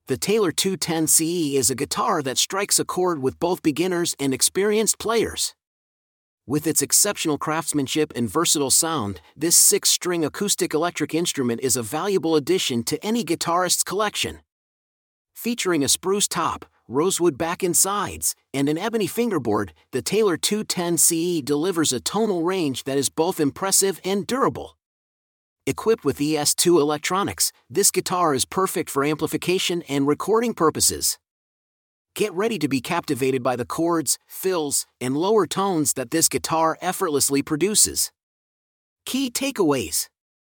The Taylor 210 CE is a guitar that strikes a chord with both beginners and experienced players. With its exceptional craftsmanship and versatile sound, this 6-string acoustic electric instrument is a valuable addition to any guitarist's collection. Featuring a spruce top, rosewood back and sides, and an ebony fingerboard, the Taylor 210 CE delivers a tonal range that is both impressive and durable. Equipped with ES2 electronics, this guitar is perfect for amplification and recording purposes. Get ready to be captivated by the chords, fills, and lower tones that this guitar effortlessly produces. Key takeaways: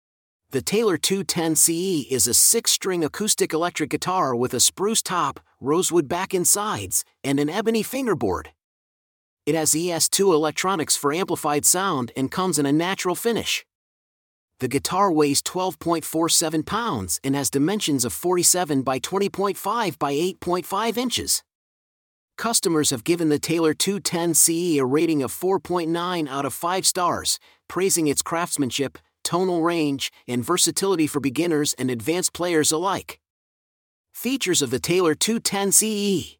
the Taylor 210 CE is a 6-string acoustic electric guitar with a spruce top, rosewood back and sides, and an ebony fingerboard. It has ES2 electronics for amplified sound and comes in a natural finish. The guitar weighs 12.47 pounds and has dimensions of 47 by 20.5 by 8.5 inches. Customers have given the Taylor 210 CE a rating of 4.9 out of 5 stars, praising its craftsmanship, tonal range, and versatility for beginners and advanced players alike. Features of the Taylor 210 CE: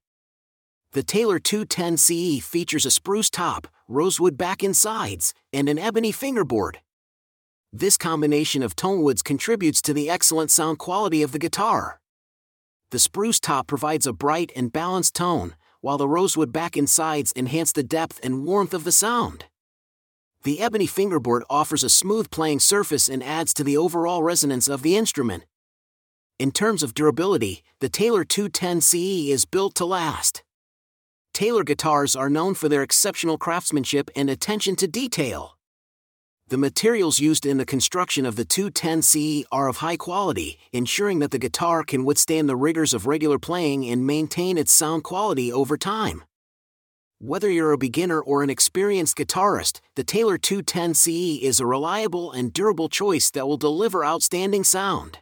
the Taylor 210 CE features a spruce top, rosewood back and sides, and an ebony fingerboard. This combination of tone woods contributes to the excellent sound quality of the guitar. The spruce top provides a bright and balanced tone, while the rosewood back and sides enhance the depth and warmth of the sound. The ebony fingerboard offers a smooth playing surface and adds to the overall resonance of the instrument. In terms of durability, the Taylor 210 CE is built to last. Taylor guitars are known for their exceptional craftsmanship and attention to detail. The materials used in the construction of the 210 CE are of high quality, ensuring that the guitar can withstand the rigors of regular playing and maintain its sound quality over time. Whether you're a beginner or an experienced guitarist, the Taylor 210 CE is a reliable and durable choice that will deliver outstanding sound.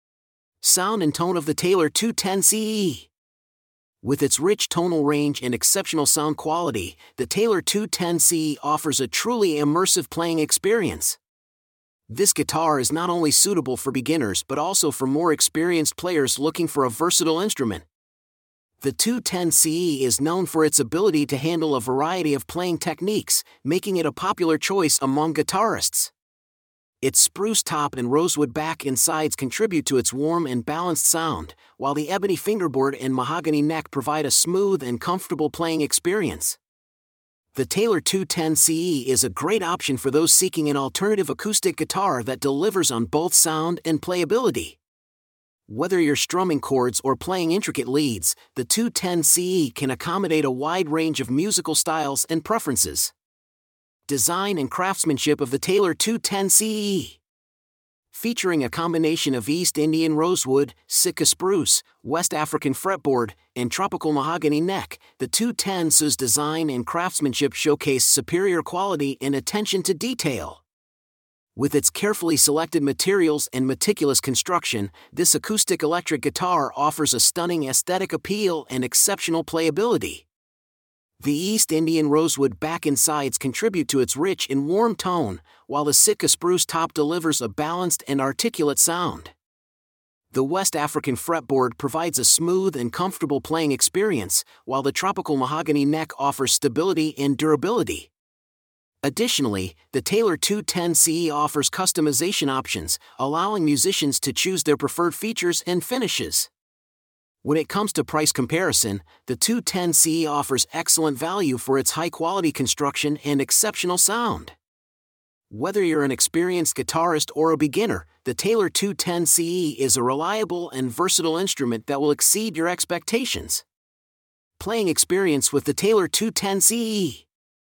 Sound and tone of the Taylor 210 CE. With its rich tonal range and exceptional sound quality, the Taylor 210 CE offers a truly immersive playing experience. This guitar is not only suitable for beginners but also for more experienced players looking for a versatile instrument. The 210 CE is known for its ability to handle a variety of playing techniques, making it a popular choice among guitarists. Its spruce top and rosewood back and sides contribute to its warm and balanced sound, while the ebony fingerboard and mahogany neck provide a smooth and comfortable playing experience. The Taylor 210 CE is a great option for those seeking an alternative acoustic guitar that delivers on both sound and playability. Whether you're strumming chords or playing intricate leads, the 210 CE can accommodate a wide range of musical styles and preferences. Design and craftsmanship of the Taylor 210 CE. Featuring a combination of East Indian rosewood, Sitka spruce, West African fretboard, and tropical mahogany neck, the 210 CE's design and craftsmanship showcase superior quality and attention to detail. With its carefully selected materials and meticulous construction, this acoustic electric guitar offers a stunning aesthetic appeal and exceptional playability. The East Indian rosewood back and sides contribute to its rich and warm tone, while the Sitka spruce top delivers a balanced and articulate sound. The West African fretboard provides a smooth and comfortable playing experience, while the tropical mahogany neck offers stability and durability. Additionally, the Taylor 210 CE offers customization options, allowing musicians to choose their preferred features and finishes. When it comes to price comparison, the 210 CE offers excellent value for its high-quality construction and exceptional sound. Whether you're an experienced guitarist or a beginner, the Taylor 210 CE is a reliable and versatile instrument that will exceed your expectations. Playing experience with the Taylor 210 CE.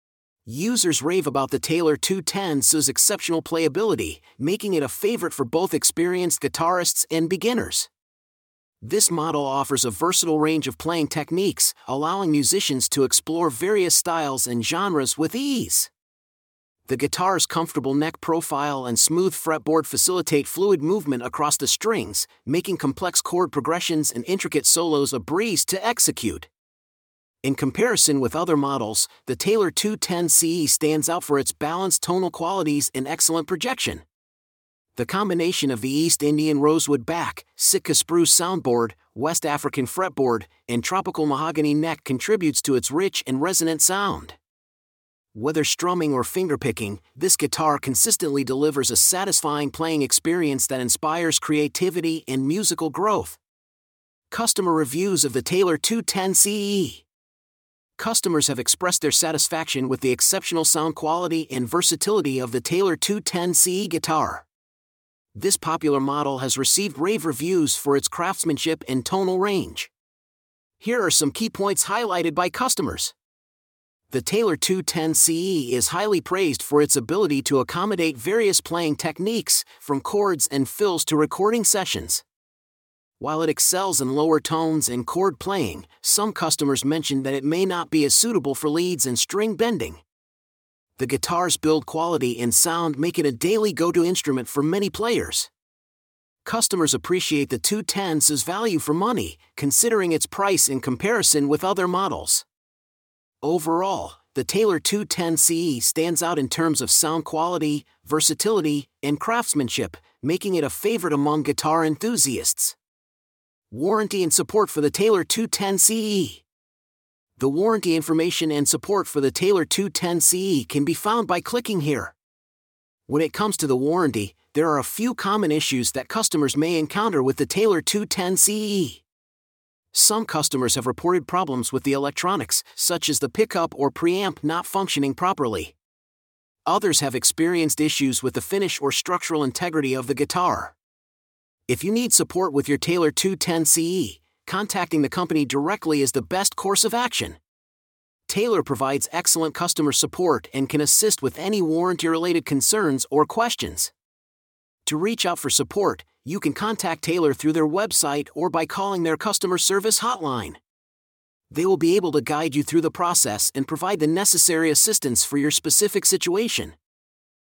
Users rave about the Taylor 210 CE's exceptional playability, making it a favorite for both experienced guitarists and beginners. This model offers a versatile range of playing techniques, allowing musicians to explore various styles and genres with ease. The guitar's comfortable neck profile and smooth fretboard facilitate fluid movement across the strings, making complex chord progressions and intricate solos a breeze to execute. In comparison with other models, the Taylor 210 CE stands out for its balanced tonal qualities and excellent projection. The combination of the East Indian rosewood back, Sitka spruce soundboard, West African fretboard, and tropical mahogany neck contributes to its rich and resonant sound. Whether strumming or fingerpicking, this guitar consistently delivers a satisfying playing experience that inspires creativity and musical growth. Customer reviews of the Taylor 210 CE. Customers have expressed their satisfaction with the exceptional sound quality and versatility of the Taylor 210 CE guitar. This popular model has received rave reviews for its craftsmanship and tonal range. Here are some key points highlighted by customers. The Taylor 210 CE is highly praised for its ability to accommodate various playing techniques, from chords and fills to recording sessions. While it excels in lower tones and chord playing, some customers mentioned that it may not be as suitable for leads and string bending. The guitar's build quality and sound make it a daily go-to instrument for many players. Customers appreciate the 210's value for money, considering its price in comparison with other models. Overall, the Taylor 210 CE stands out in terms of sound quality, versatility, and craftsmanship, making it a favorite among guitar enthusiasts. Warranty and support for the Taylor 210 CE. The warranty information and support for the Taylor 210 CE can be found by clicking here. When it comes to the warranty, there are a few common issues that customers may encounter with the Taylor 210 CE. Some customers have reported problems with the electronics, such as the pickup or preamp not functioning properly. Others have experienced issues with the finish or structural integrity of the guitar. If you need support with your Taylor 210 CE, contacting the company directly is the best course of action. Taylor provides excellent customer support and can assist with any warranty-related concerns or questions. To reach out for support, you can contact Taylor through their website or by calling their customer service hotline. They will be able to guide you through the process and provide the necessary assistance for your specific situation.